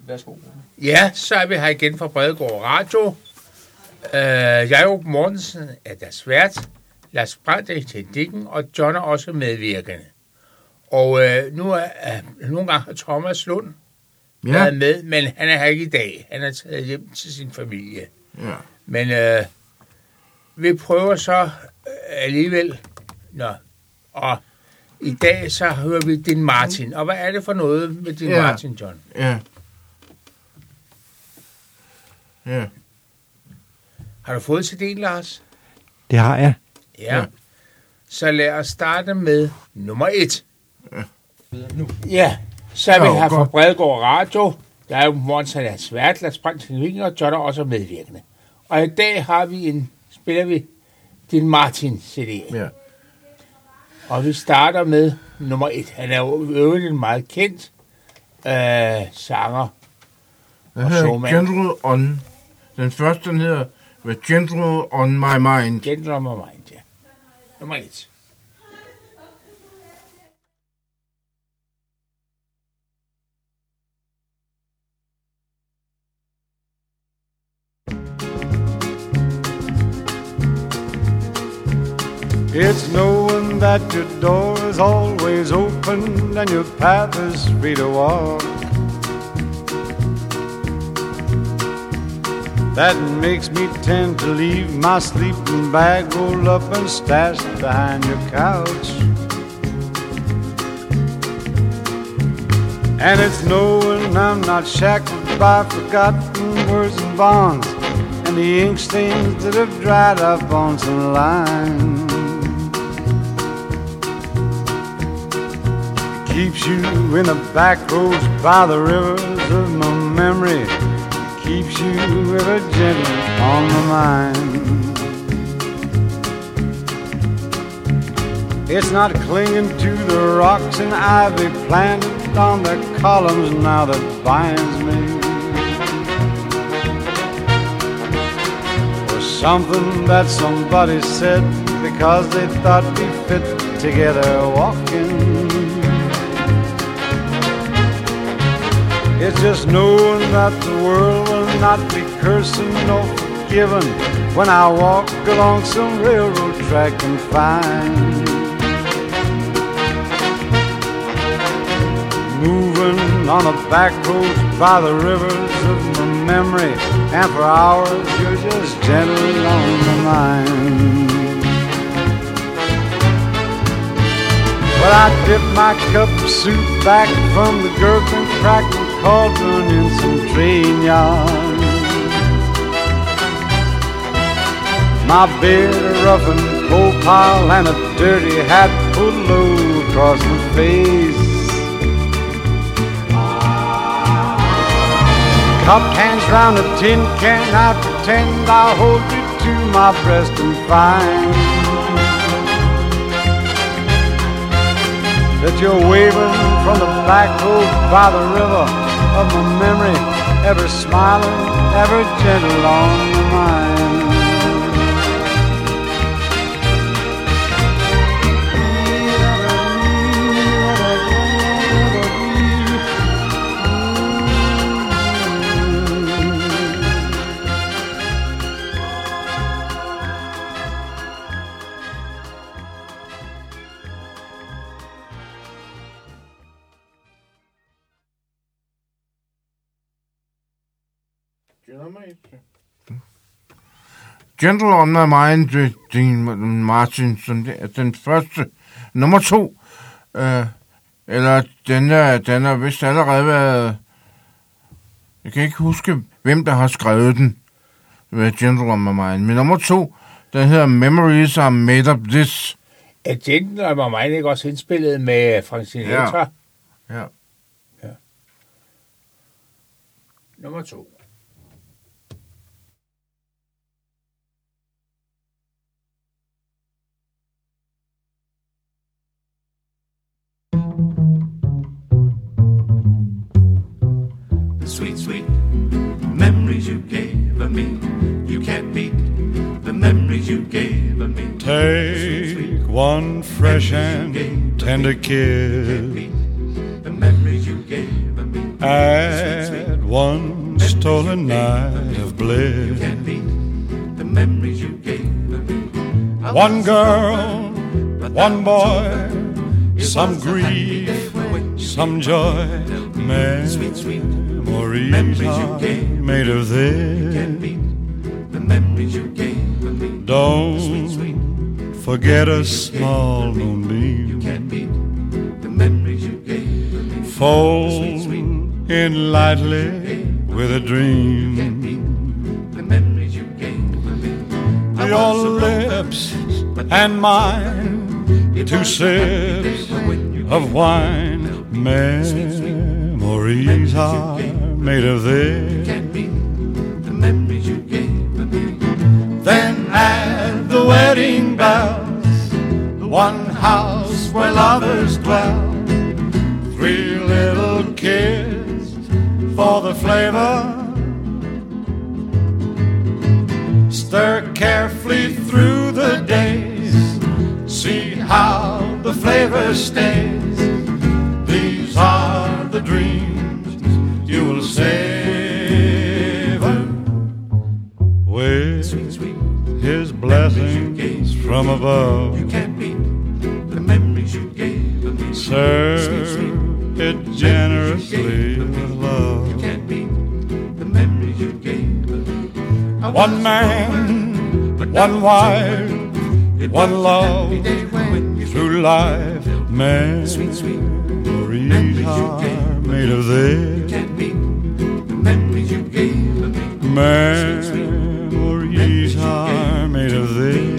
Værsgo. Ja, så er vi her igen fra Bredegård Radio. Jacob Mortensen er der svært. Lars Brandt er til dikken, og John er også medvirkende. Og nu er nogle gange Thomas Lund været med, men han er her ikke i dag. Han er taget hjem til sin familie. Ja. Men vi prøver så alligevel. Og i dag så hører vi Din Martin. Og hvad er det for noget med Din Martin, John? Ja. Ja. Har du fået til det, Lars? Det har jeg. Ja. Så lad os starte med nummer 1. Ja, så er vi her fra Bredegård Radio. Der er jo Mortensen er svært, Lars Brandt til Vinger, og John er også medvirkende. Og i dag spiller vi Din Martin CD. Ja. Og vi starter med nummer 1. Han er jo øvrigt en meget kendt sanger. Den hedder Gentle On. Den første, den hedder Gentle On My Mind. Gentle On My Mind, ja. Nummer 1. It's knowing that your door is always open and your path is free to walk. That makes me tend to leave my sleeping bag rolled up and stashed behind your couch. And it's knowing I'm not shackled by forgotten words and bonds and the ink stains that have dried up on some lines. Keeps you in the back roads by the rivers of my memory. Keeps you ever gentle on my mind. It's not clinging to the rocks and ivy planted on the columns now that binds me. Or something that somebody said because they thought we fit together walking. It's just knowing that the world will not be cursing nor forgiven when I walk along some railroad track and find moving on the back roads by the rivers of my memory, and for hours you're just gentle on my mind. But I dip my cup of soup back from the gurgling, crackling cauldron in some train yard. My beard a rough and coal pile and a dirty hat pulled low across my face. Cupped hands round a tin can, I pretend I'll hold you to my breast and find that you're waving from the black road by the river of my memory, ever smiling, ever gentle on my mind. Gentle On My Mind, Din Martin, den første. Nummer 2, eller den er vist allerede været, jeg kan ikke huske, hvem der har skrevet den, med Gentle On My Mind, men nummer 2, den hedder Memories Are Made Of This. Er Gentle On My Mind ikke også indspillet med Frank Sinatra? Ja. Nummer 2. Sweet, sweet memories you gave of me. You can't beat the memories you gave of me. Take one fresh and tender kiss. The memories you gave of me. Add one stolen night of bliss. You can't beat the memories you gave me. One girl, one boy, some grief, some joy, memories are made of this. The memories you gave me. Don't forget a small moonbeam. You can't beat the memories you gave me. Fold in lightly with a dream. The memories you gave me. Your lips and mine, two sips of wine. Memories are made of this. The memories you gave me. Then at the wedding bells, the one house where lovers dwell, three little kids for the flavor. Stir carefully through the days, see how the flavor stays. These are the dreams you will savor with His blessings from above. You can't beat the memories you gave me. Serve it generously with love. You can't beat the memories you gave me. One man, one wife, one love, through life, memories are made of this. Can't beat the memories you gave me. Memories are made of this.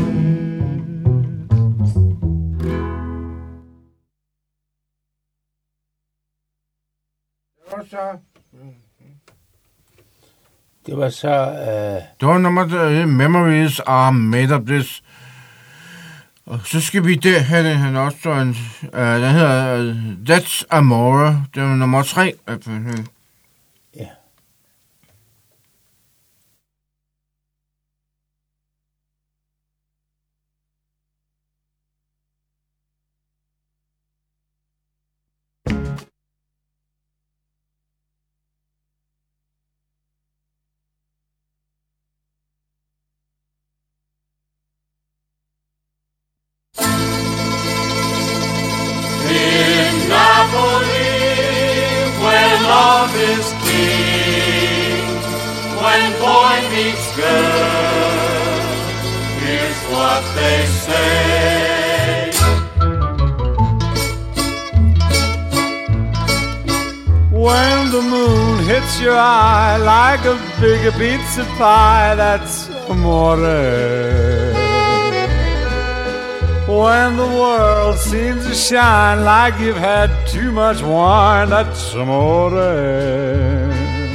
Det var så... Det var nummer Memories Are Made of This. Og så skal vi have den også en... den hedder That's Amore. Det var nummer 3. Ja. Is king when boy meets girl. Here's what they say. When the moon hits your eye like a big pizza pie, that's amore. When the world seems to shine like you've had too much wine, that's amore.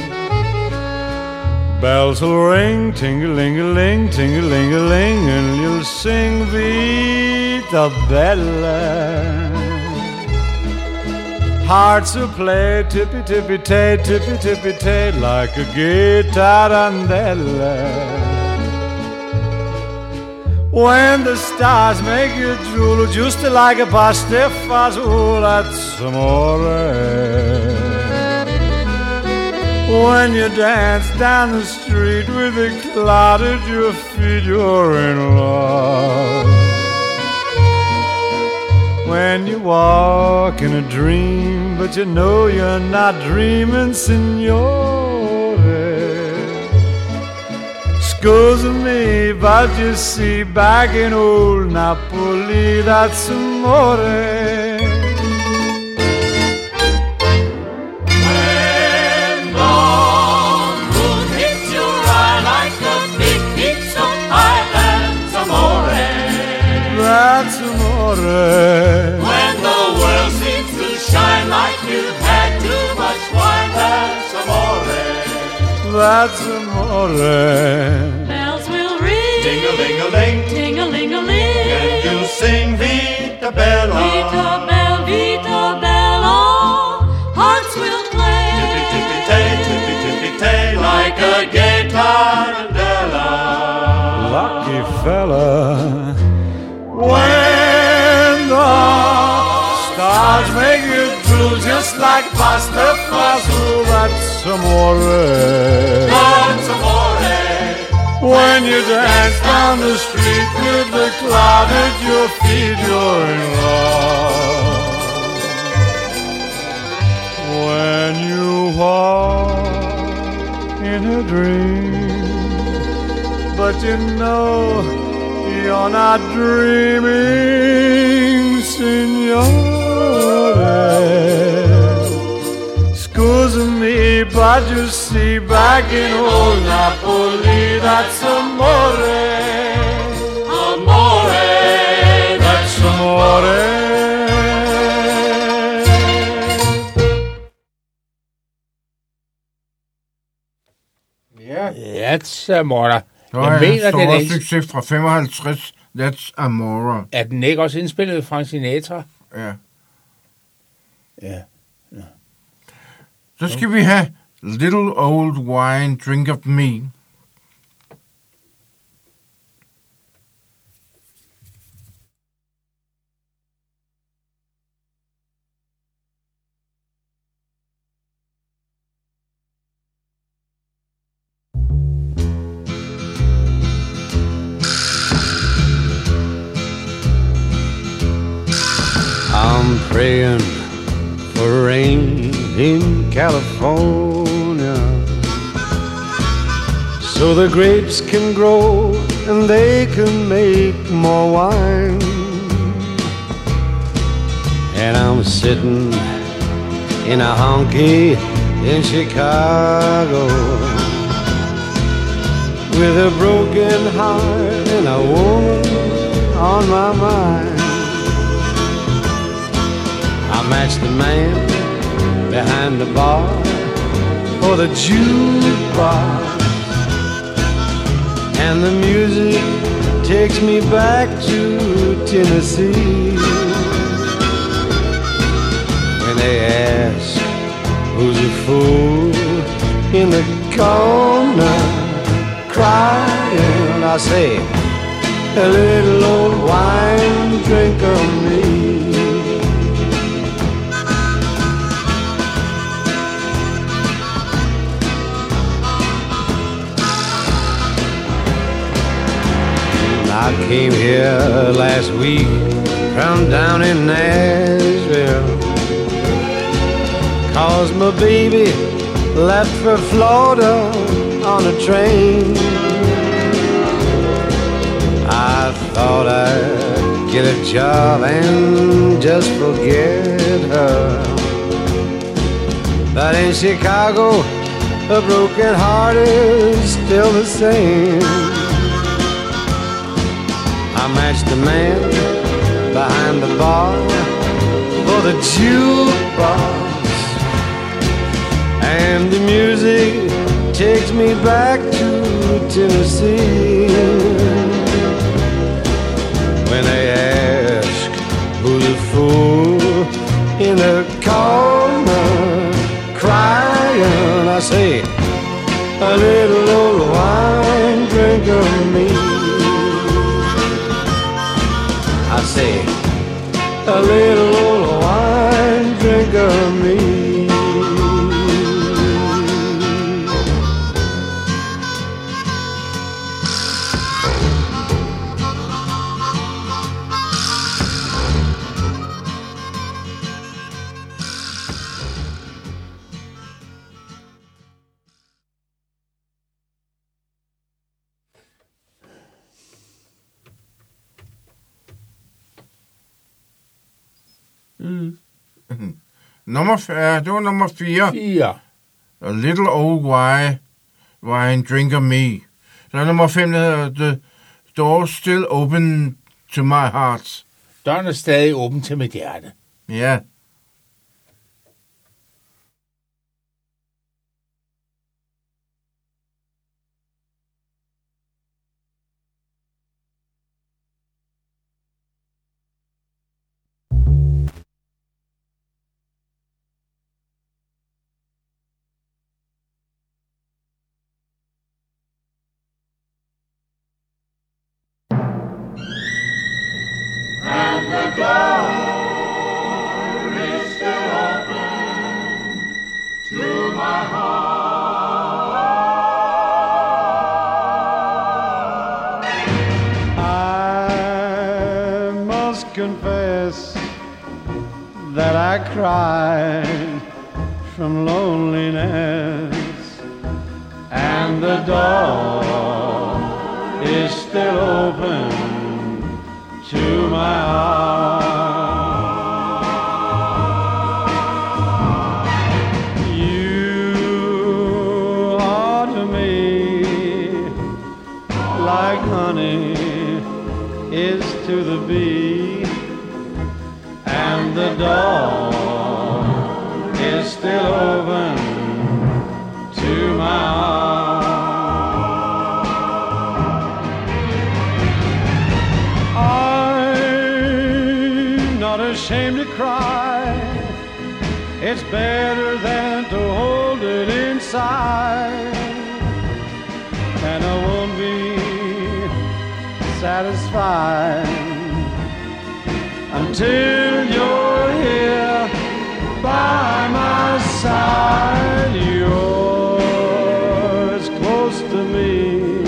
Bells will ring, ting-a-ling-a-ling, ting-a-ling-a-ling, and you'll sing Vita Bella. Hearts will play tippy-tippy-tay, tippy-tippy-tay, like a guitarandella. When the stars make you drool, just like a pasta fazool, that's amore. When you dance down the street with a cloud at your feet, you're in love. When you walk in a dream, but you know you're not dreaming, signore. Scusa me, but you see, back in old Napoli, that's amore. When the moon hits your eye like a big pizza pie, that's amore. That's amore. When the world seems to shine like you've had too much wine, that's amore. That's amore. Bells will ring, Ting-a-ling-a-ling, ting-a-ling-a-ling, and you'll sing Vita Bella. Vita Bella, Vita Bella. Hearts will play, Tippy-tippy-tay, tippy-tippy-tay, like a gay tarantella. Lucky fella. When the stars make you drool just like pasta fazool, that's amore. That's amore. When you dance down the street with the cloud at your feet, you're in love. When you walk in a dream, but you know you're not dreaming, signore. Scusa me, but you see, back in old Napoli, that's amore. Amore. That's amore. Ja. That's amore. Det Jeg var en mener, den stor er, succes fra 55. That's Amore. er den ikke også indspillet af Frank Sinatra? Ja. Ja. Så skal vi have Little Old Wine, Drink of Me. I'm praying for rain in California, so the grapes can grow and they can make more wine. And I'm sitting in a honky in Chicago with a broken heart and a woman on my mind. I matched the man behind the bar for the jukebox, and the music takes me back to Tennessee. When they ask who's the fool in the corner crying, I say, a little old wine drink of me. I came here last week from down in Nashville, 'cause my baby left for Florida on a train. I thought I'd get a job and just forget her, but in Chicago a broken heart is still the same. I matched the man behind the bar for the jukebox, and the music takes me back to Tennessee. When they ask who's the fool in the corner crying, I say, a little old wine drink of me. I say, a little old wine drink of me. Det var nummer 4. 4. A Little Old Wine, Drink of Me. Så nummer 5, der hedder The Door Still Open to My Heart. Døren er stadig åben til mit hjerte. Ja. confess that I cried from loneliness, and the door is still open to my heart. You are to me like honey is to the bee, and the door is still open to my heart. I'm not ashamed to cry. It's better than to hold it inside, and I won't be satisfied until you're here by my side. You're as close to me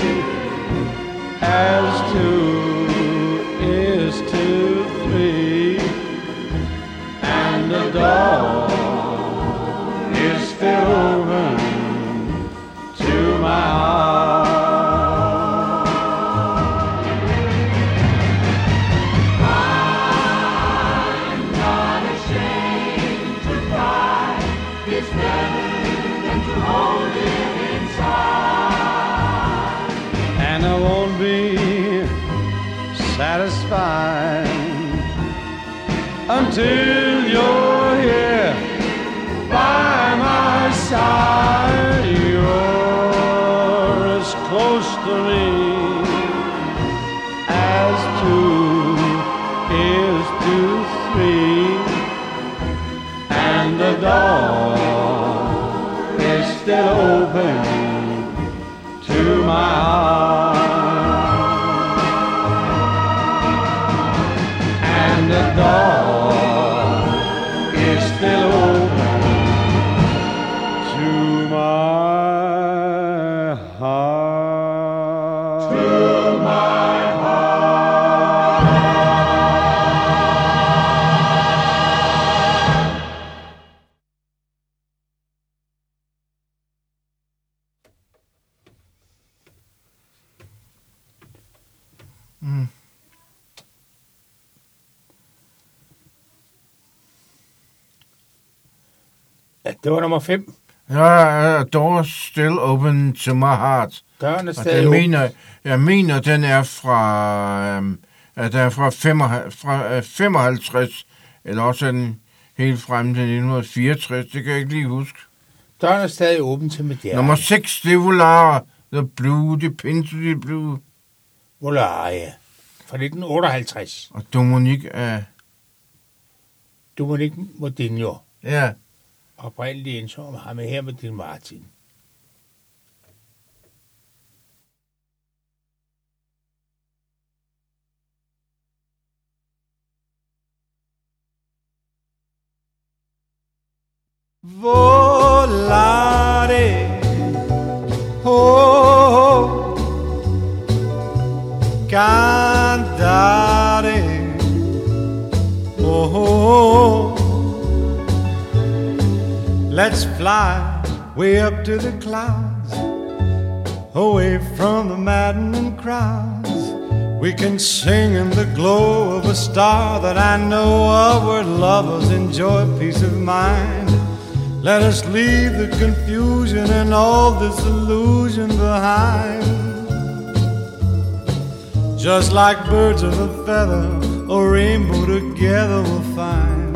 as two is to three, and the door is still open to my heart. Satisfied until you're here by my side. You're as close to me as two is to three, and the door is still open to my heart. The door is still open to my heart. To my Det var nummer 5. Ja, Door Still Open to My Heart. Døren er stadig åben. Jeg mener, den er fra 55, eller også er den helt frem til 1964. Det kan jeg ikke lige huske. Døren er stadig åben til Medjern. Nummer 6, det er Volare. The Blue, the Pinto Blue. Volare, ja. Fra 1958. Og Dominique Modinho. Ja. Oprindeligt indsom ham her med din Martin. Volare, oh, cantare, oh, let's fly way up to the clouds, away from the maddening crowds. We can sing in the glow of a star that I know of, where lovers enjoy peace of mind. Let us leave the confusion and all this illusion behind. Just like birds of a feather, a rainbow together we'll find.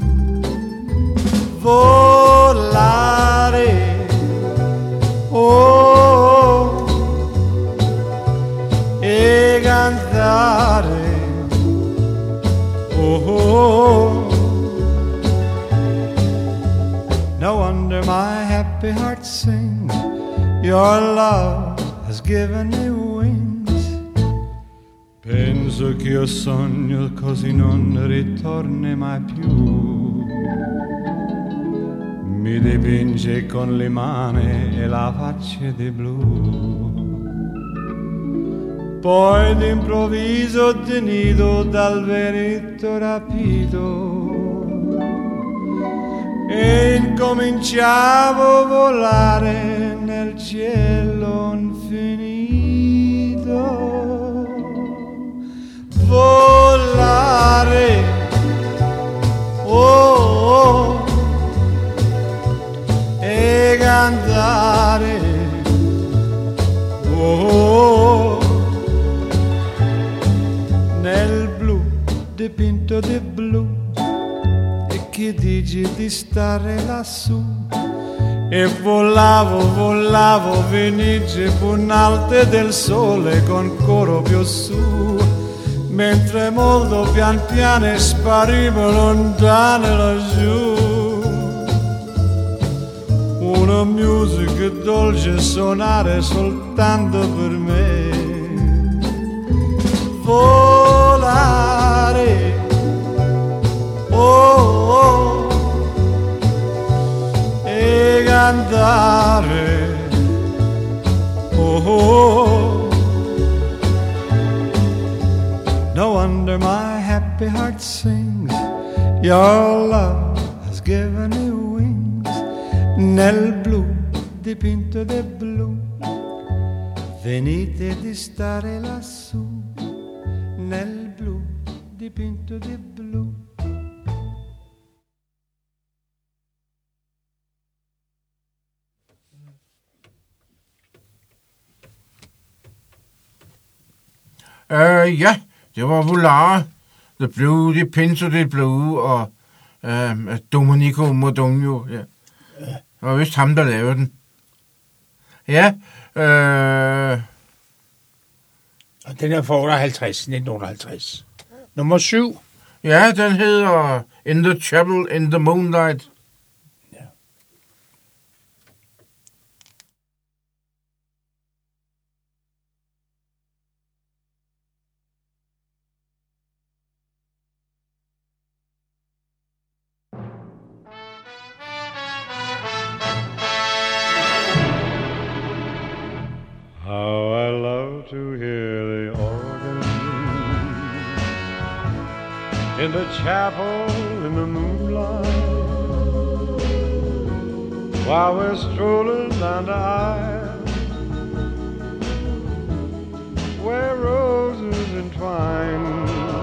Volare, oh, e cantare, oh. No wonder my happy heart sings. Your love has given me wings. Penso che io sogno così non ritorni mai più. Mi dipinge con le mani e la faccia di blu. Poi d'improvviso tenido dal vento rapido e incominciavo a volare nel cielo infinito. Volare, oh, e cantare, oh, nel blu dipinto di blu. E che dici di stare lassù? E volavo, venice punalte del sole con coro più su, mentre molto pian piano sparivo lontano laggiù. Una musica dolce suonare soltanto per me. Volare, oh, oh, e cantare, oh, oh. No wonder my happy heart sings. Your love has given me wings. Nel blu dipinto di blu, venite di stare lassù. Nel blu dipinto di blu. Ja, det var Volare, The Blue, de Pinto del Blue, og Domenico Modugno, ja. Det var vist ham, der lavede den. Ja, Og den er fra 1958. Nummer 7. ja, den hedder In the Chapel in the Moonlight. How I love to hear the organ in the chapel in the moonlight, while we're strolling down the aisle where roses entwine.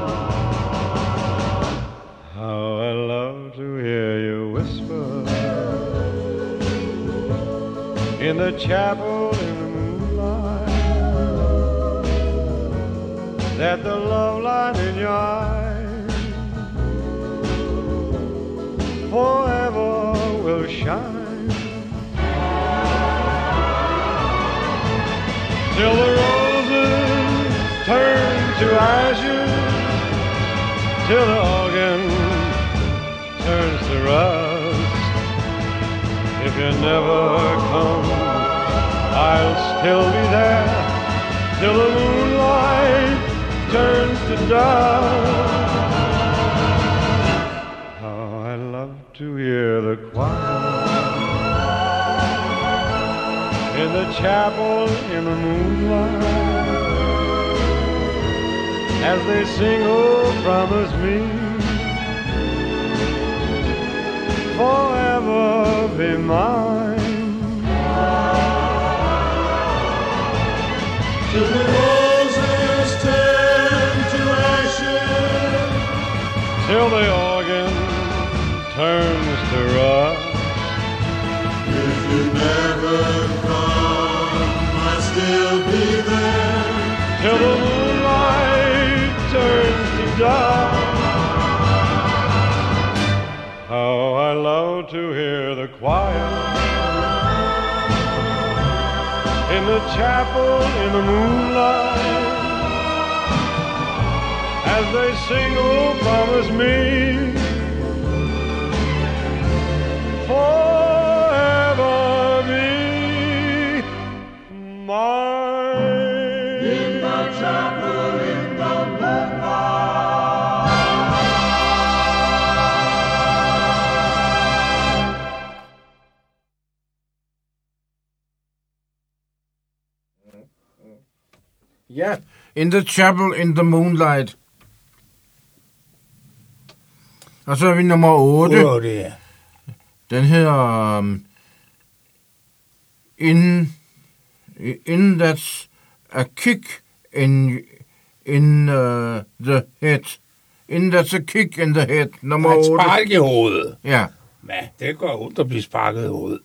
How I love to hear you whisper in the chapel in the moonlight, that the love light in your eyes forever will shine, till the roses turn to ashes, till the organ turns to rust. If you never come, I'll still be there till the moonlight turns to dust. How I love to hear the choir in the chapel in the moonlight, as they sing, oh, promise me forever be mine. Till the roses turn to ashes, till the organ turns to rust. If you never come, I'll still be there till the moonlight turns to dust. How I love to hear the choir in the chapel in the moonlight, as they sing, oh, promise me forever be mine. In the chapel in the Ja, In the Chapel in the Moonlight. Og så er vi nummer 8. Det er. Den hedder In That's a Kick in the Head. In That's a Kick in the Head. Nummer 8. Han spark i hovedet. Ja. Ja, det går ondt at blive sparket i hovedet.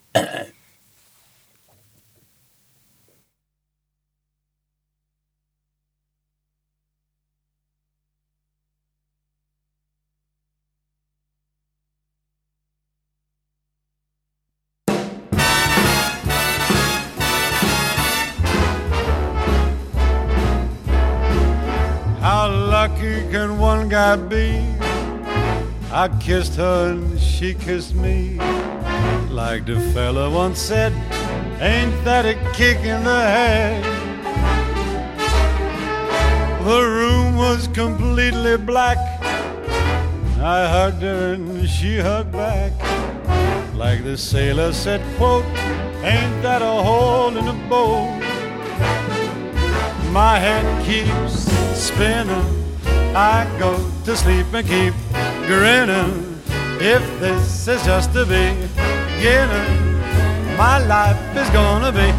How lucky can one guy be? I kissed her and she kissed me. Like the fella once said, ain't that a kick in the head? The room was completely black. I hugged her and she hugged back. Like the sailor said, quote, ain't that a hole in the boat? My head keeps spinning. I go to sleep and keep grinning. If this is just the beginning, my life is gonna be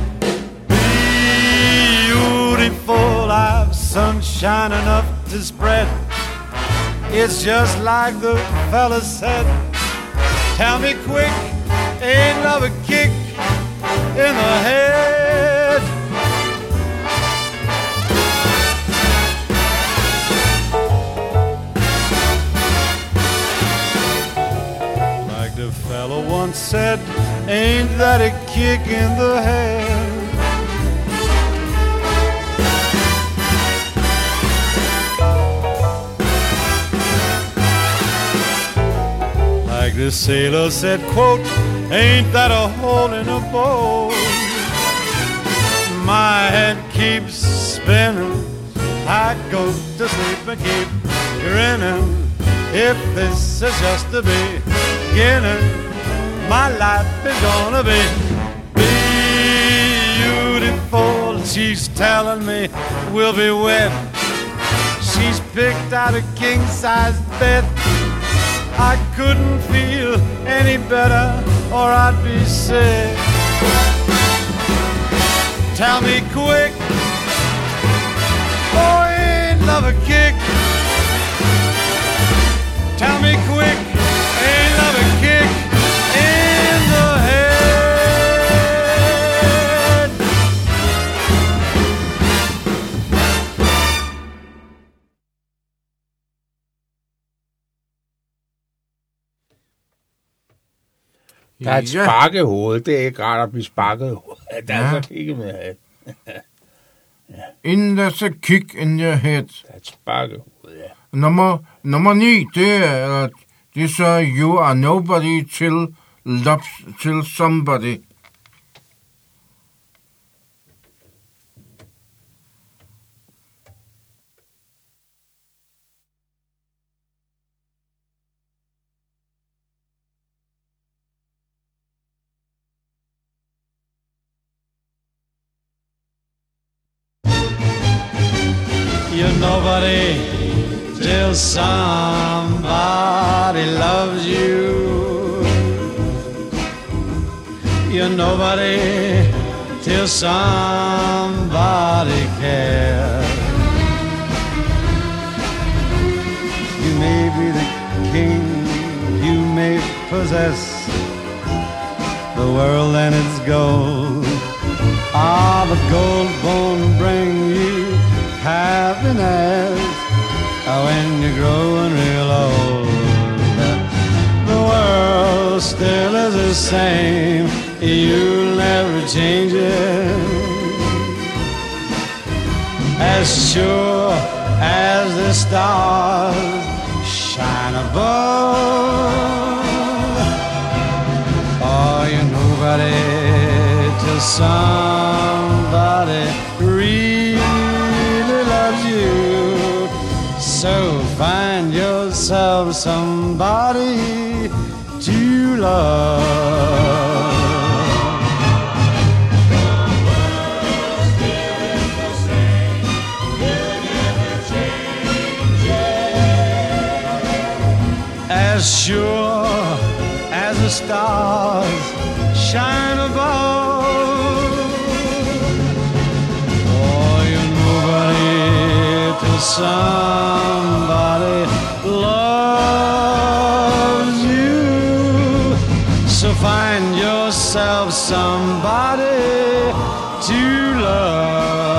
beautiful. I've sunshine enough to spread. It's just like the fella said. Tell me quick, ain't love a kick in the head? The fellow once said, ain't that a kick in the head? Like the sailor said, quote, ain't that a hole in a boat? My head keeps spinning. I go to sleep and keep grinning. If this is just the beginning, my life is gonna be beautiful. She's telling me we'll be wed. She's picked out a king-size bed. I couldn't feel any better or I'd be sick. Tell me quick, oh, ain't love a kick? Tell me quick, ain't love a kick in the head? Der er et spark i hovedet. Det er ikke rart at blive sparket i hovedet. Der er så kigget med at In That's a Kick in your Head. der er et spark i hovedet, ja. Nummer 9, det er så You Are Nobody Till Somebody. You're nobody till somebody loves you. You're nobody till somebody cares. You may be the king, you may possess the world and its gold. Ah, but gold won't bring you happiness when you're growing real old. The world still is the same, you'll never change it. As sure as the stars shine above, oh, you're nobody till somebody really loves you. So find yourself somebody to love. as sure as the stars shine above. Oh, you're nobody till somebody loves you. So find yourself somebody to love.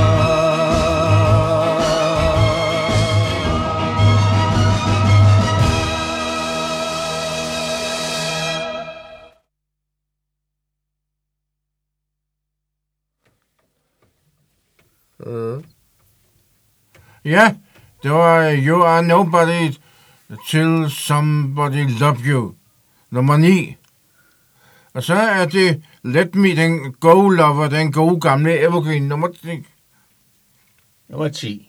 Ja, det var You Are Nobody Till Somebody Love You, nummer 9. Og så er det Let Me, den Go Lover, den gode gamle Evergreen, nummer 10. Nummer 10.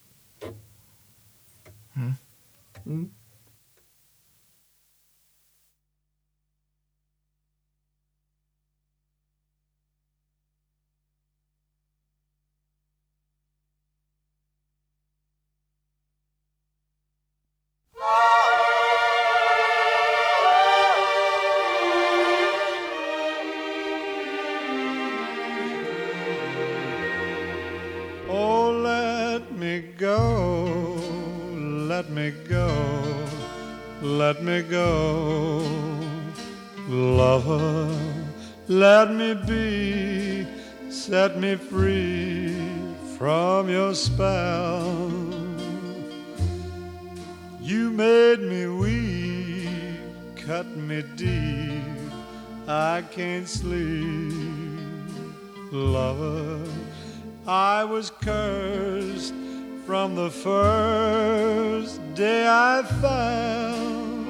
Oh, let me go, let me go, let me go, lover, let me be, set me free from your spell. You made me weep, cut me deep, I can't sleep, lover. I was cursed from the first day I found.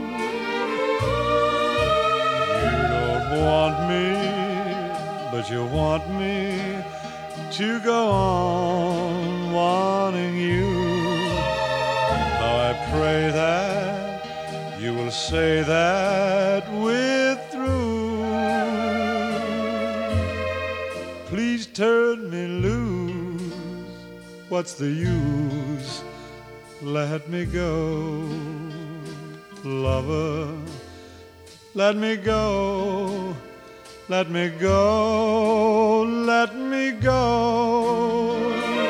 You don't want me, but you want me to go on wanting you. How I pray that you will say that we're through. Please turn me loose. What's the use? Let me go, lover. Let me go, let me go, let me go.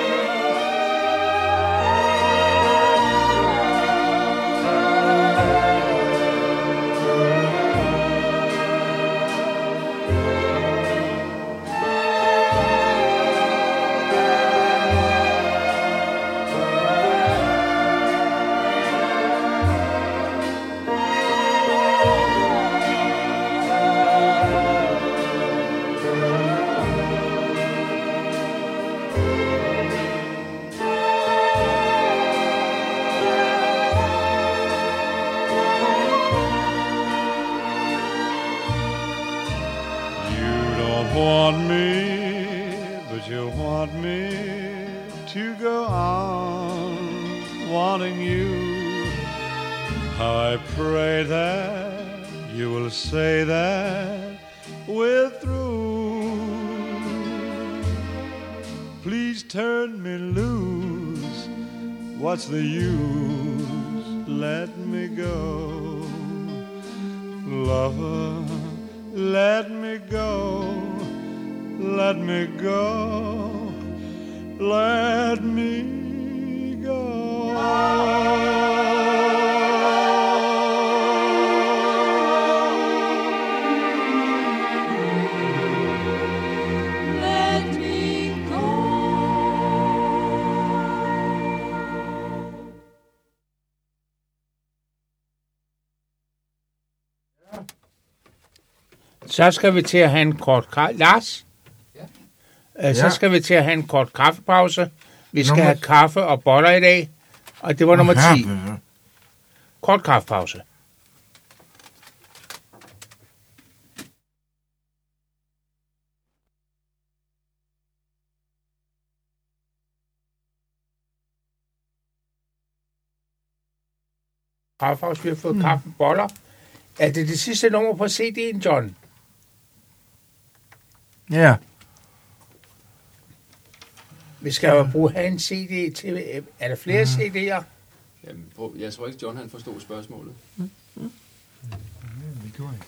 Want me, but you want me to go on wanting you. How I pray that you will say that we're through. Please turn me loose. What's the use? Let me go, lover. Let me go. Let me go, let me go. Let me go. Så skal vi til at have en kort Lars? Så skal vi til at have en kort kaffepause. Vi skal have kaffe og boller i dag, og det var nummer 10. Kort kaffepause. Kaffepause, vi har fået kaffe og boller. Er det sidste nummer på CD'en, John? Ja. Vi skal jo have en CD til... Er der flere CD'er? Jamen, jeg tror ikke, John han forstod spørgsmålet.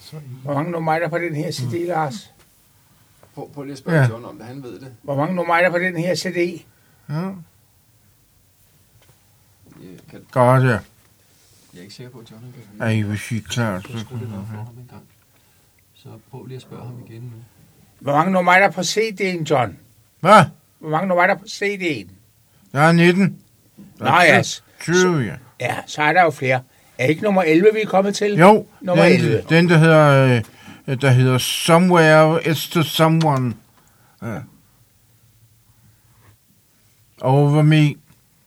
Hvor mange numre er der på den her CD, Lars? Prøv lige at spørge John om det, han ved det. Hvor mange numre er der på den her CD? Ja. Godt, ja. Jeg er ikke sikker på, at John kan. Ej, hvis I er klar, så... Jeg skruer det der for ham en gang. Så prøv lige at spørge ham igen nu. Hvor mange numre er der på CD'en, John? Hvad? Hvor mange numre er der på CD'en? Der er 19. Nå, ja. 20, ja. Ja, så er der jo flere. Er ikke nummer 11, vi er kommet til? Jo, Nummer 11. den der hedder Somewhere It's to Someone. Ja. Over Me.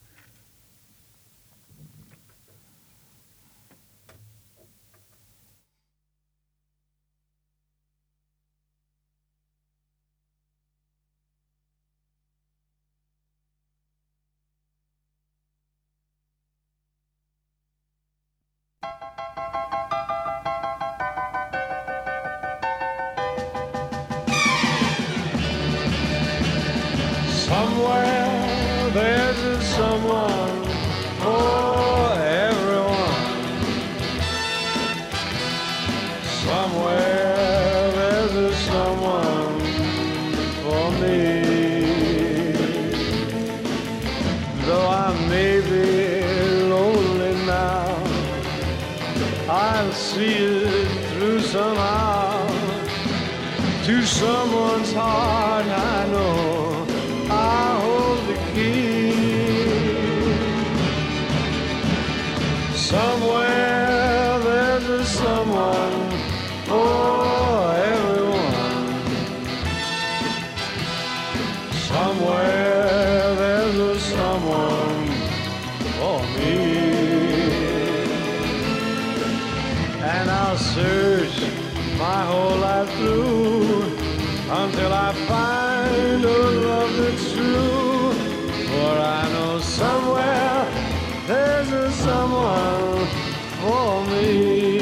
Somewhere there's a someone for everyone. Somewhere there's a someone for me. Though I may be lonely now, I'll see it through somehow. To someone's heart I know I hold the key. Somewhere there's a someone for everyone. Somewhere there's a someone for me. And I'll search my whole life through until I find a love that's true. For I know somewhere there's a someone for me.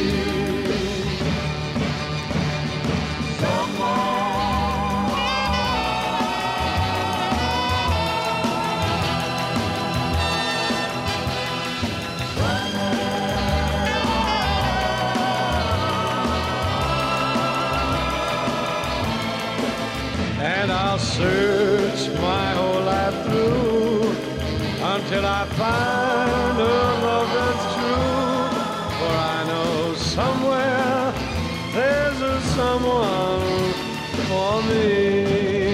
And I'll search my whole life through until I find a love that's true. For I know somewhere there's a someone for me.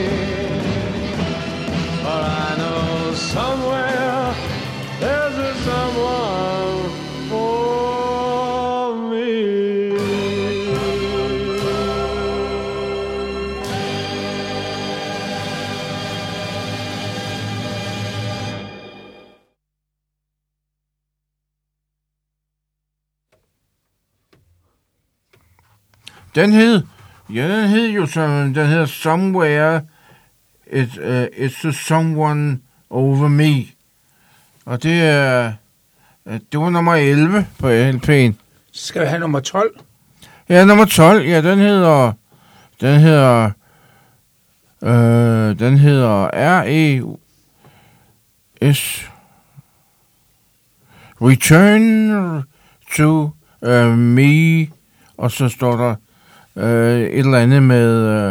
For I know somewhere there's a someone for me. Den hed jo som, den hedder Somewhere It's to Someone Over Me. Og det var nummer 11 på LP'en. Så skal vi have nummer 12. Ja, nummer 12, ja, den hedder R.E.S. Return to Me, og så står der et eller andet med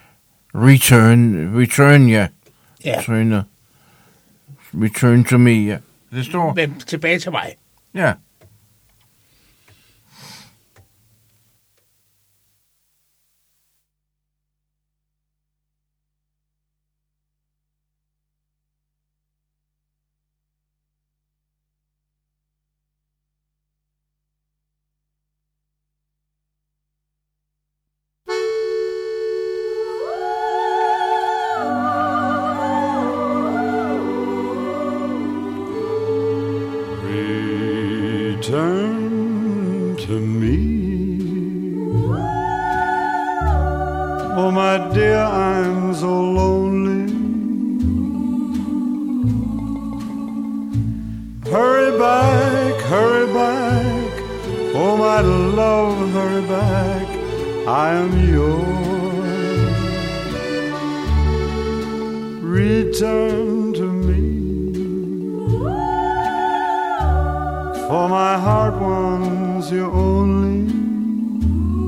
return, ja. Ja. Return to me, ja. Det står. Men tilbage til mig. Ja. Return to me. Oh, my dear, I'm so lonely. Hurry back, hurry back. Oh, my love, hurry back. I am yours. Return to me. For my heart wants you only.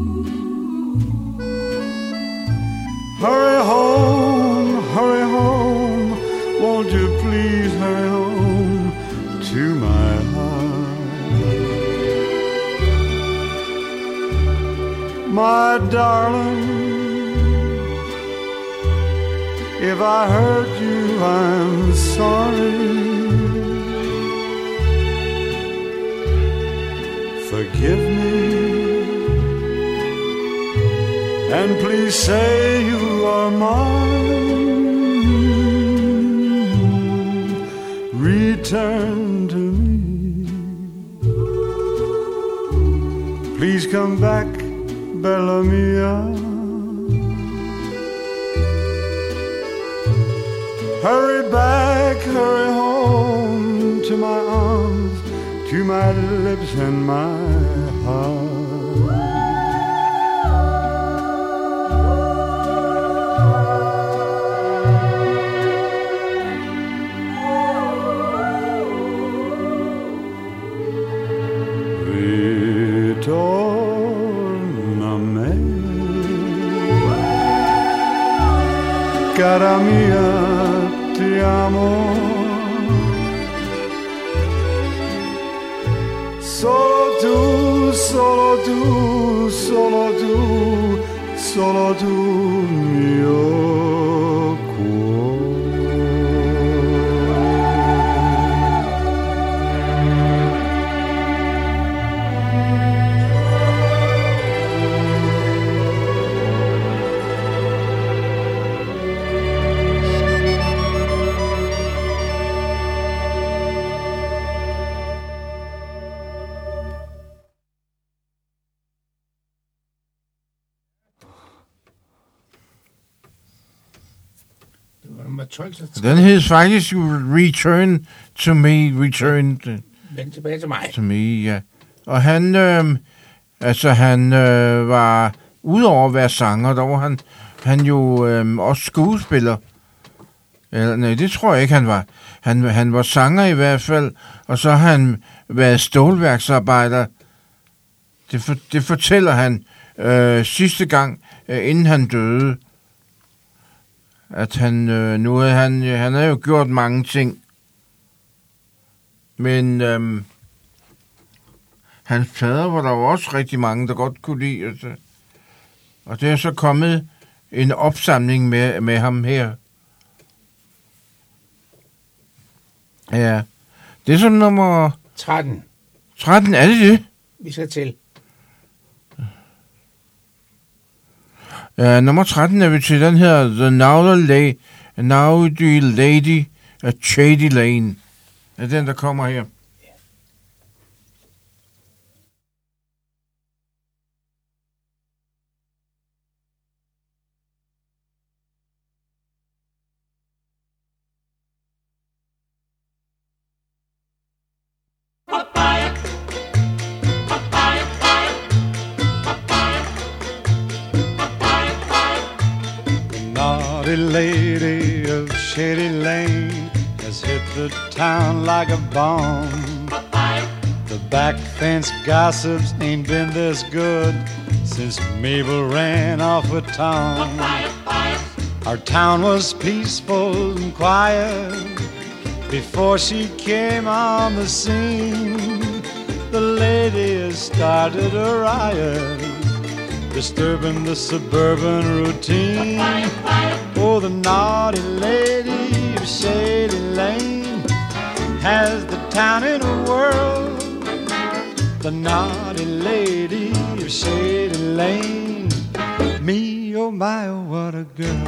please hurry home to my heart. My darling, if I hurt you, I'm sorry. Forgive me, and please say you are mine. Return to me. Please come back, Bella Mia. Hurry back, hurry home to my arms, to my lips and my heart. Ritorna me, cara mia, ti amo. Solo tu, solo tu, solo tu, solo tu, mio cuore. Nummer 12, så Den hed faktisk Return to Me, Return vend tilbage til mig. to Me, ja. Og han, han var, udover at være sanger, der var han jo også skuespiller. Eller, nej, det tror jeg ikke, han var. Han var sanger i hvert fald, og så har han været stålværksarbejder. Det fortæller han sidste gang, inden han døde. At han har jo gjort mange ting. Men hans fader var der jo også rigtig mange, der godt kunne lide. Altså. Og det er så kommet en opsamling med ham her. Ja. Det er som nummer 13. 13, er det? Vi skal til. Ja, nummer 13 er vi til den her The Naughty Lady at Shady Lane. Er den, der kommer her. Naughty lady of Shady Lane has hit the town like a bomb. The back fence gossips ain't been this good since Mabel ran off with Tom. Our town was peaceful and quiet before she came on the scene. The lady has started a riot, disturbing the suburban routine. Oh, the naughty lady of Shady Lane has the town in a whirl. The naughty lady of Shady Lane, me, oh my, oh what a girl.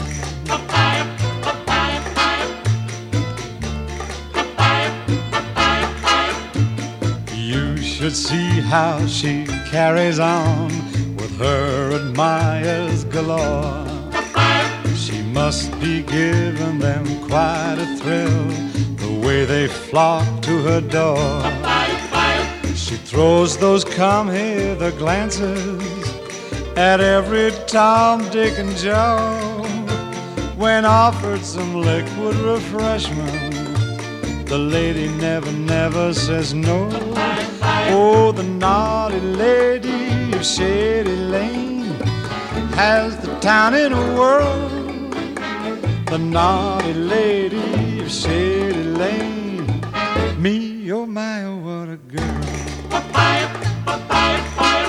You should see how she carries on with her admirers galore. She must be giving them quite a thrill, the way they flock to her door. She throws those come hither glances at every Tom, Dick and Joe. When offered some liquid refreshment, the lady never, never says no. Oh, the naughty lady of Shady Lane has the town in a whirl. The naughty lady of Shady Lane. Me, oh my, oh what a girl. Papaya, papaya, papaya.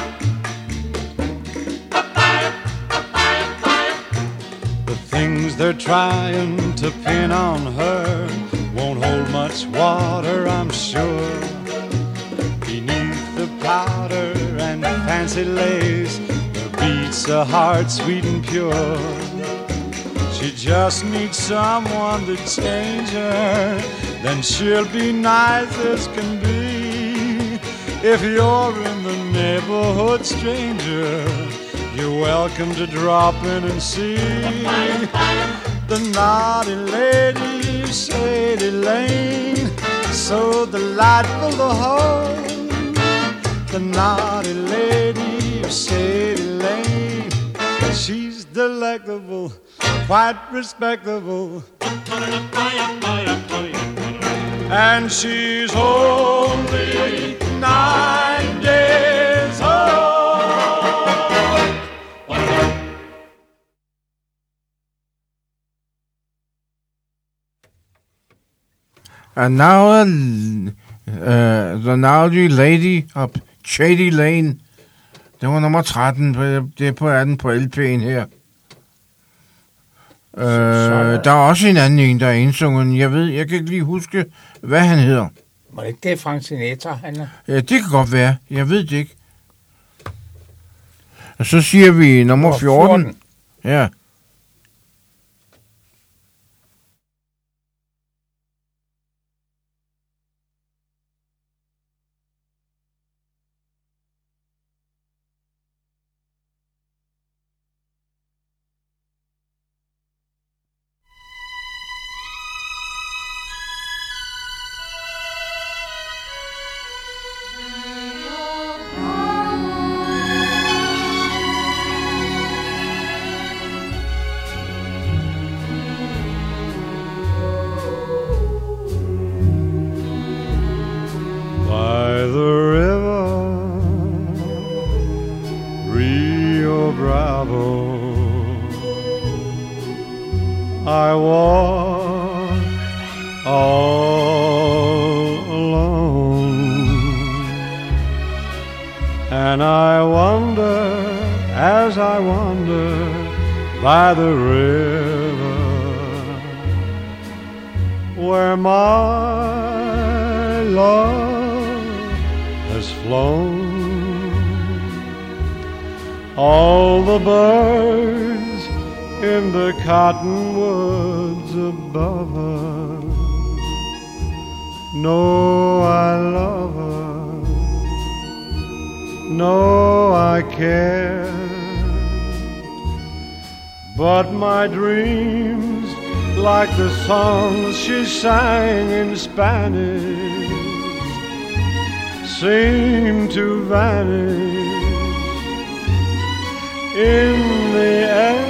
Papaya, papaya, papaya. The things they're trying to pin on her won't hold much water, I'm sure. Beneath the powder and fancy lace, there beats a heart sweet and pure. She just needs someone to change her, then she'll be nice as can be. If you're in the neighborhood, stranger, you're welcome to drop in and see the naughty lady of Shady Lane, so delightful to hold. The naughty lady of Shady Lane, she's delectable, quite respectable, and she's only 9 days old. And now, The Naughty Lady of Shady Lane. Det var nummer 13. Det er den på LP'en her. Der er også en anden en, der er indsungen. Jeg kan ikke lige huske, hvad han hedder. Var det ikke det, Frank Sinatra, han er? Ja, det kan godt være. Jeg ved det ikke. Og så siger vi nummer 14. Ja. I walk all alone, and I wonder as I wander by the river where my love has flown. All the birds in the cottonwoods above her know I love her, know I care, but my dreams, like the songs she sang in Spanish, seem to vanish in the air.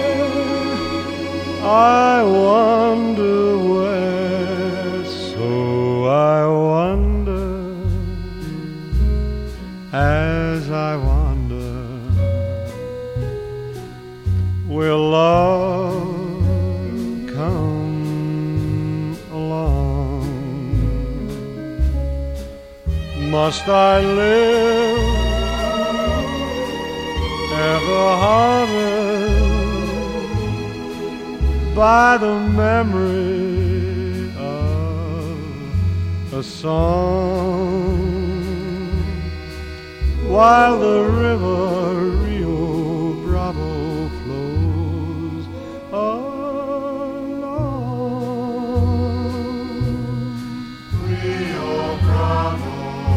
I wonder where, so I wonder as I wander, will love come along? Must I live ever haunted by the memory of a song, while the river Rio Bravo flows along? Rio Bravo,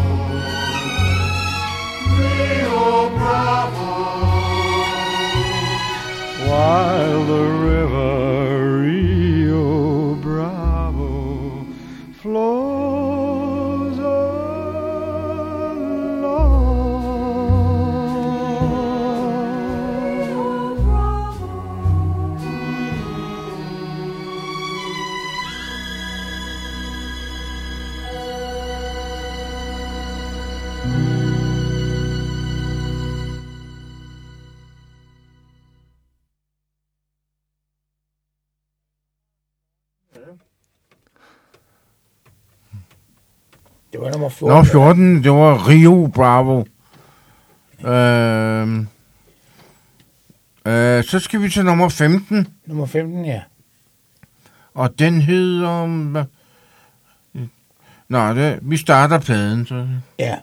Rio Bravo, while the river Rio Bravo flows Det var nummer 14. Nummer 14, det var Rio Bravo. Så skal vi til nummer 15. Nummer 15, ja. Og den hedder... vi starter pladen. Så. Ja.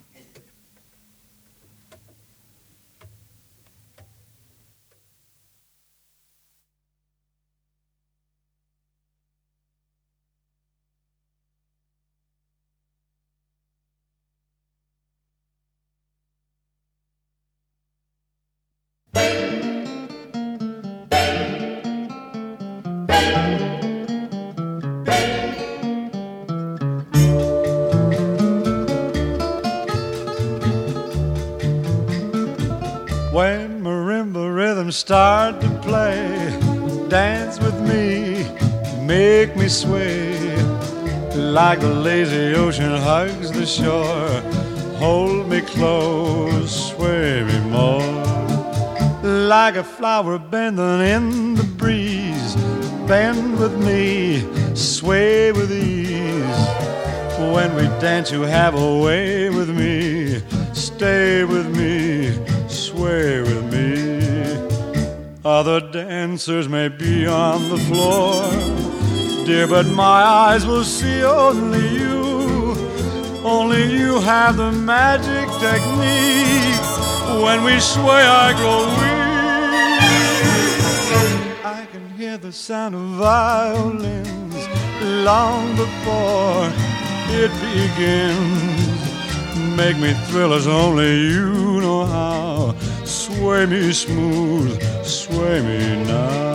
When marimba rhythms start to play, dance with me, make me sway. Like the lazy ocean hugs the shore, hold me close, sway me more. Like a flower bending in the breeze, bend with me, sway with ease. When we dance you have a way with me, stay with me, sway with me. Other dancers may be on the floor, dear, but my eyes will see only you. Only you have the magic technique. When we sway I grow weak. I can hear the sound of violins long before it begins. Make me thrill as only you know how. Sway me smooth, sway me now.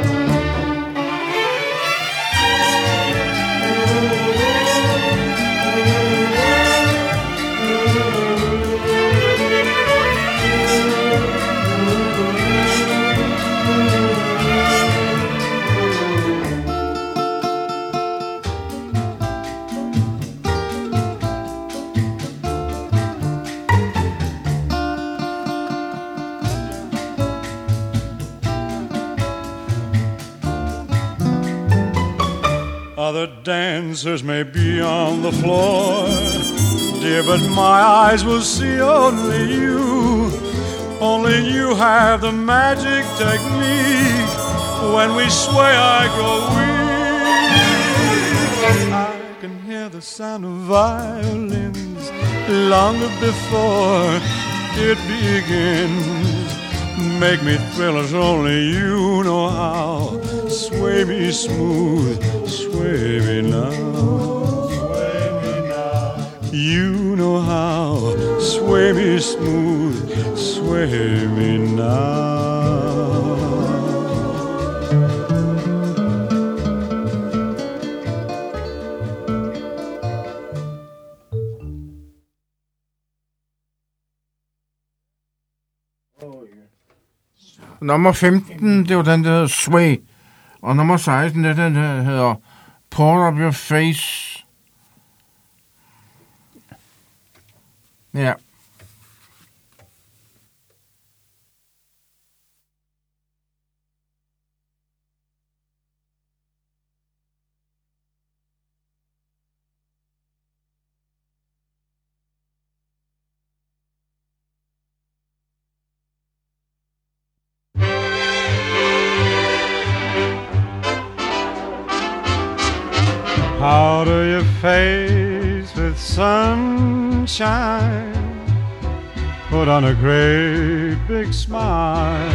Other dancers may be on the floor, dear, but my eyes will see only you. Only you have the magic technique. When we sway I grow weak. I can hear the sound of violins long before it begins. Make me thrill as only you know how. Sway me smooth, sway me now. Sway me now. You know how. Sway me smooth, sway me now. Nummer 15, det var den, der hedder Sway. Og nummer 16, det er den, der hedder Port of Your Face. Ja. Powder your face with sunshine, put on a great big smile,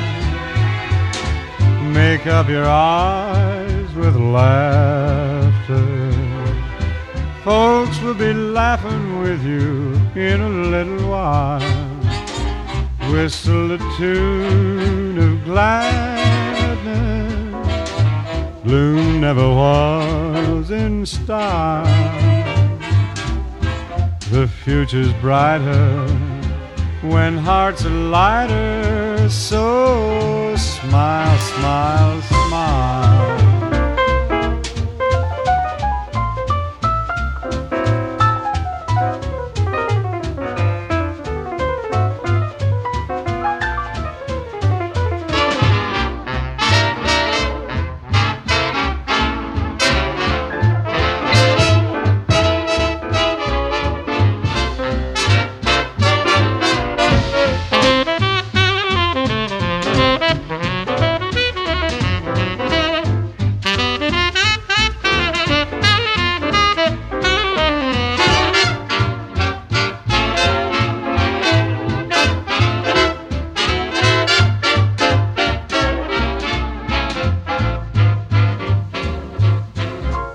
make up your eyes with laughter. Folks will be laughing with you in a little while. Whistle a tune of gladness, gloom never was in style. The future's brighter when hearts are lighter, so smile, smile, smile.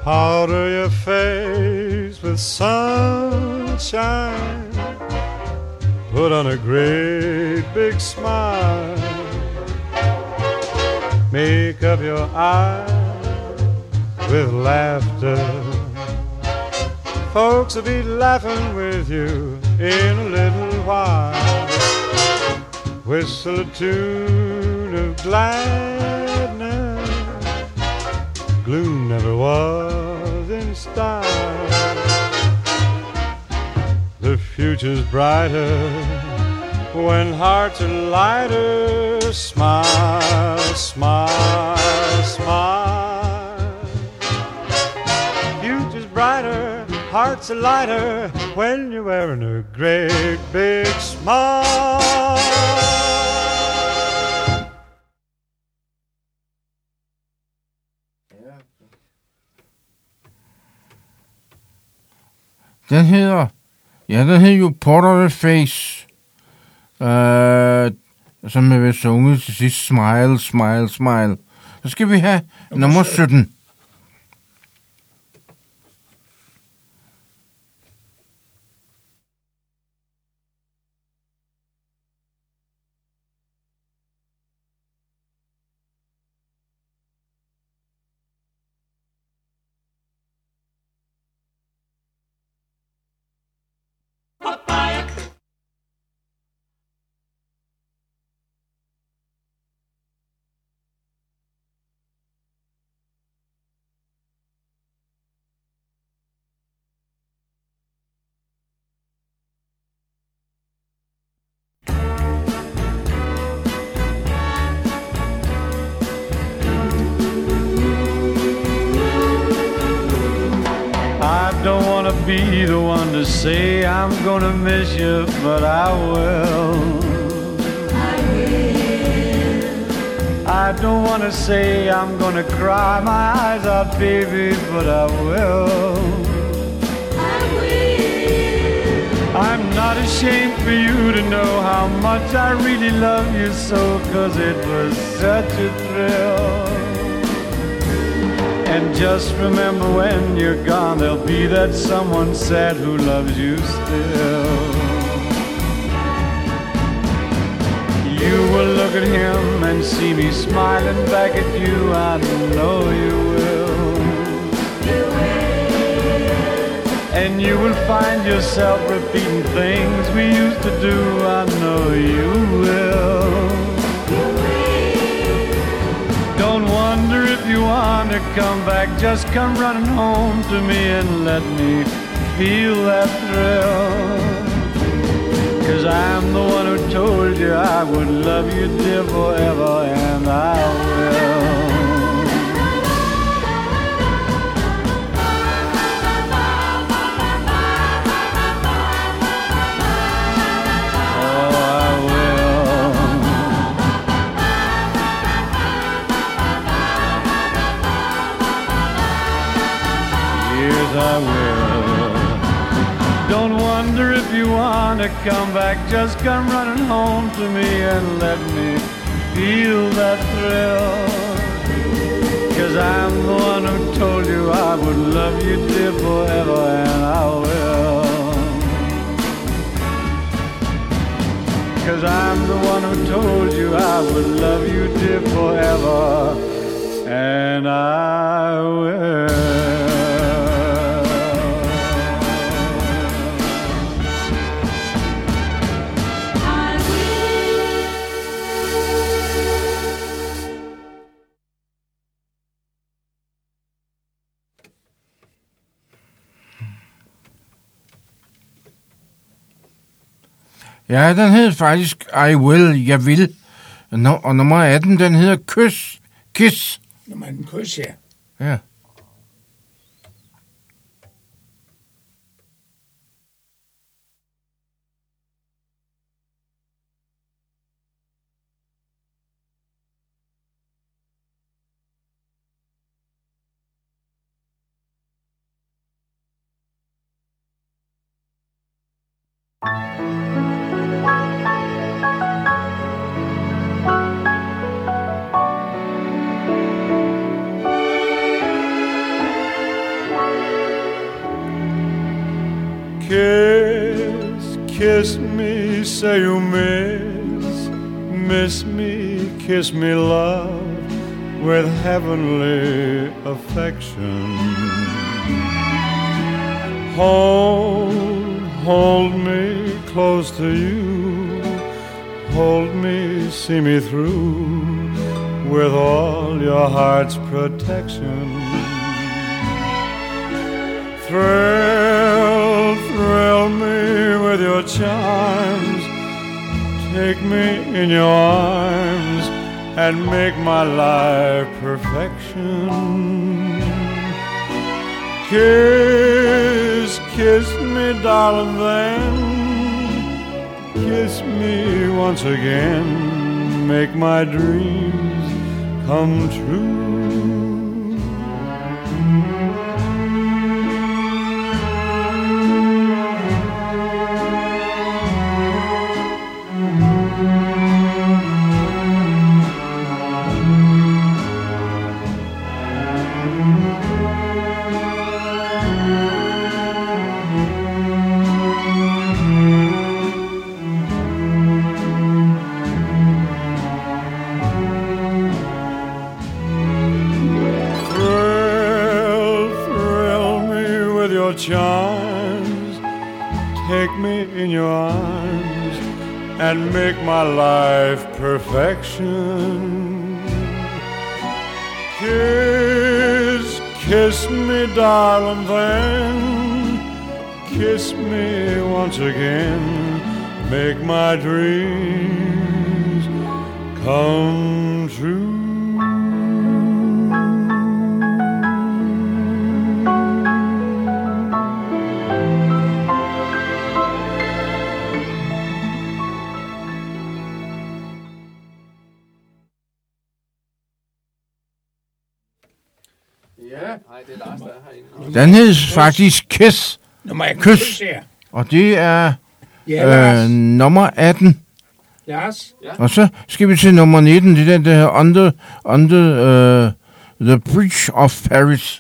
Powder your face with sunshine. Put on a great big smile. Make up your eyes with laughter. Folks will be laughing with you in a little while. Whistle a tune of gladness. Gloom never was in style. The future's brighter when hearts are lighter. Smile, smile, smile. Future's brighter, hearts are lighter when you're wearing a great big smile. Den hedder jo Porter Face, som er ved sunget til sidst. Smile, smile, smile. Så skal vi have nummer 17. Be the one to say I'm gonna miss you, but I will. I will. I don't wanna say I'm gonna cry my eyes out, baby, but I will. I will. I'm not ashamed for you to know how much I really love you so, 'cause it was such a thrill. And just remember when you're gone, there'll be that someone sad who loves you still. You will look at him and see me smiling back at you. I know you will. You will. And you will find yourself repeating things we used to do. I know you will. Don't wonder if you want to come back. Just come running home to me and let me feel that thrill. 'Cause I'm the one who told you I would love you, dear, forever, and I will. I will. Don't wonder if you want to come back. Just come running home to me and let me feel that thrill. 'Cause I'm the one who told you I would love you, dear, forever, and I will. 'Cause I'm the one who told you I would love you, dear, forever, and I will. Ja, den hed faktisk I Will, jeg vil. Og nummer 18, den hedder Kiss. Nummer 18, Kys, ja. Ja. Kiss, kiss me, say you miss me, kiss me, love, with heavenly affection. Hold me close to you, hold me, see me through, with all your heart's protection. Thrill me with your charms, take me in your arms, and make my life perfection. Kiss me, darling, then kiss me once again, make my dreams come true. Charms, take me in your arms, and make my life perfection. Kiss me, darling, then kiss me once again, make my dreams come true. Nej, det er Lars, der er herinde. Den hed faktisk Kiss. Nummer 18. Kys. Og det er nummer 18. Lars? Ja. Og så skal vi til nummer 19. Det er den, der hedder Under the Bridge of Paris.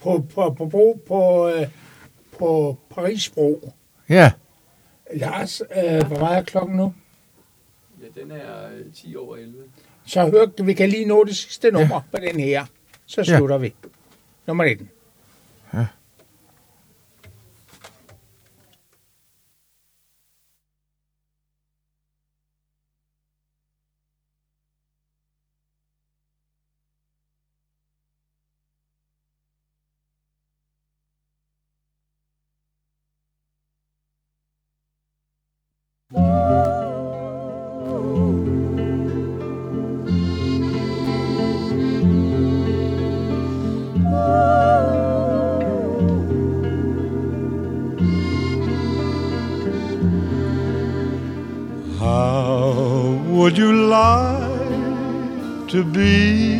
På Paris-bro. Ja. Lars, hvor meget er klokken nu? Ja, den er 10 over 11. Så hør, vi kan lige nå det sidste nummer på den her. Så slutter vi. Nummer 19. Ja. Would you like to be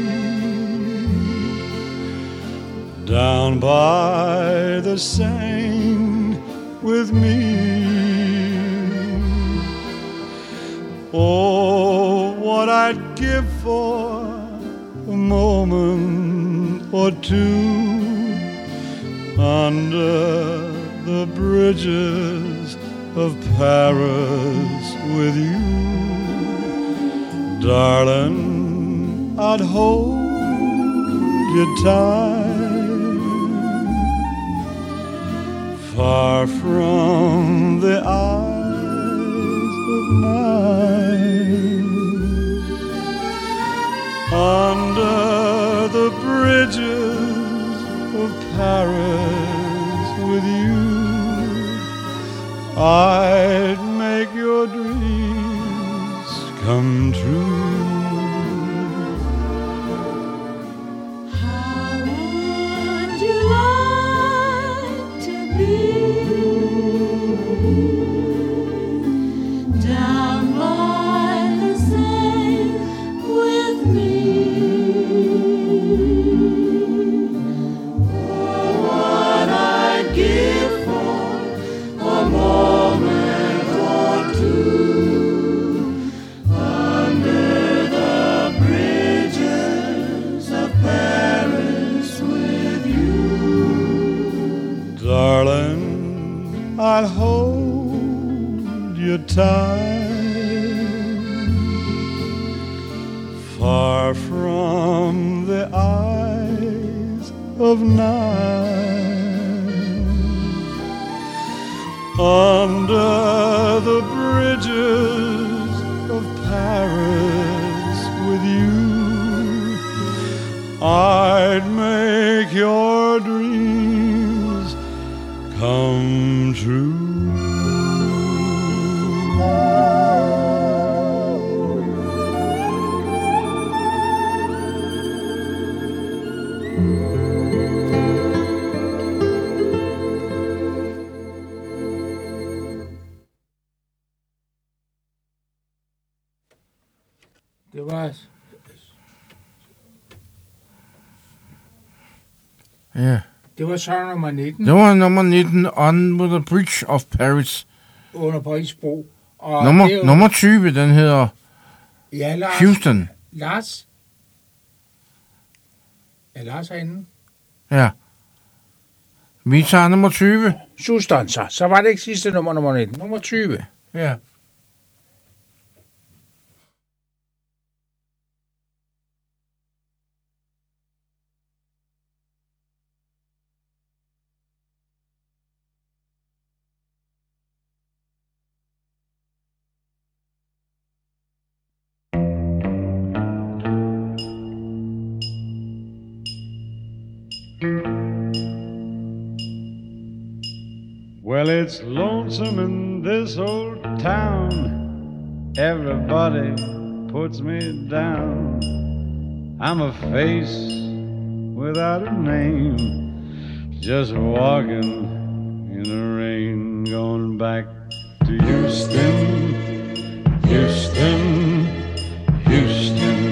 down by the Seine with me? Oh, what I'd give for a moment or two under the bridges of Paris with you. Darling, I'd hold you tight, far from the eyes of mine. Under the bridges of Paris with you, I'd make your dreams come true. How would you like to be down by the Seine with me? Oh, what I'd give for a moment or two under I'll hold you tight, far from the eyes of night, under the bridges of Paris with you. I'd make your dreams come true. Det var... Ja. Det var så nummer 19 Det var nummer 19, Under the Bridge of Paris. under Paris bro. Og Nummer 20, den hedder ja, Lars. Houston. Lars? Er Lars herinde? Ja. Vi tager nummer 20. Houston, så var det ikke sidste nummer 19. Nummer 20. Ja. Well, it's lonesome in this old town. Everybody puts me down. I'm a face without a name, just walking in the rain, going back to Houston, Houston, Houston.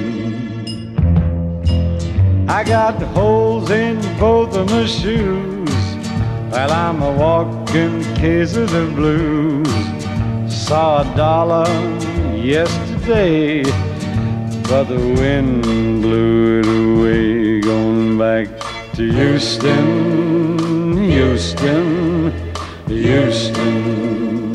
I got holes in both of my shoes. Well, I'm a walking case of the blues. Saw $1 yesterday, but the wind blew it away. Going back to Houston, Houston, Houston.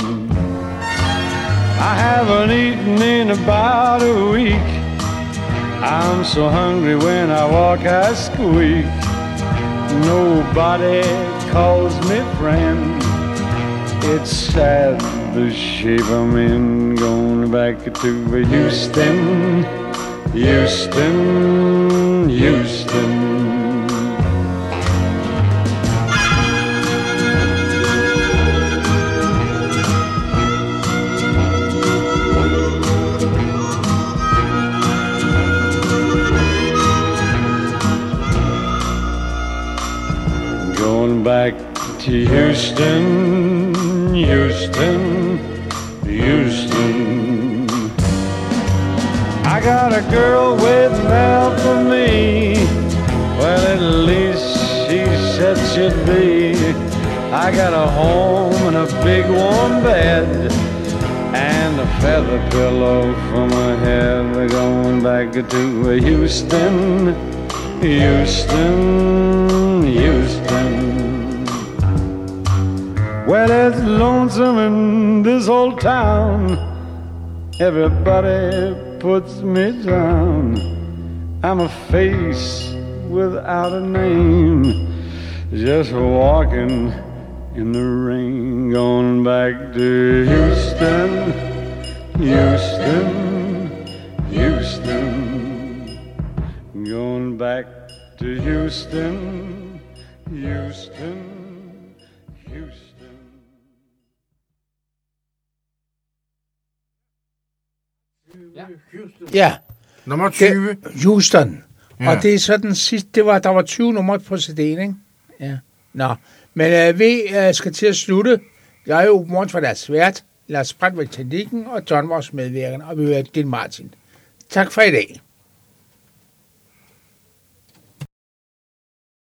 I haven't eaten in about a week. I'm so hungry when I walk I squeak. Nobody calls me friend. It's sad the shape I'm in. Going back to Houston, Houston, Houston. Back to Houston, Houston, Houston. I got a girl waiting out for me. Well, at least she said she'd be. I got a home and a big warm bed and a feather pillow for my head. We're going back to Houston, Houston, Houston. Well, it's lonesome in this old town. Everybody puts me down. I'm a face without a name, just walking in the rain. Going back to Houston, Houston, Houston. Going back to Houston, Houston, Houston. Ja. Nummer 20. Houston. Ja. Og det er så den sidste, der var 20 numre på CD'en, ikke? Ja. Nå, men vi skal til at slutte. Jeg er jo morgens for deres vært, Lars Brandt ved teknikken, og John vores medvirkende, og vi vil have Martin. Tak for i dag.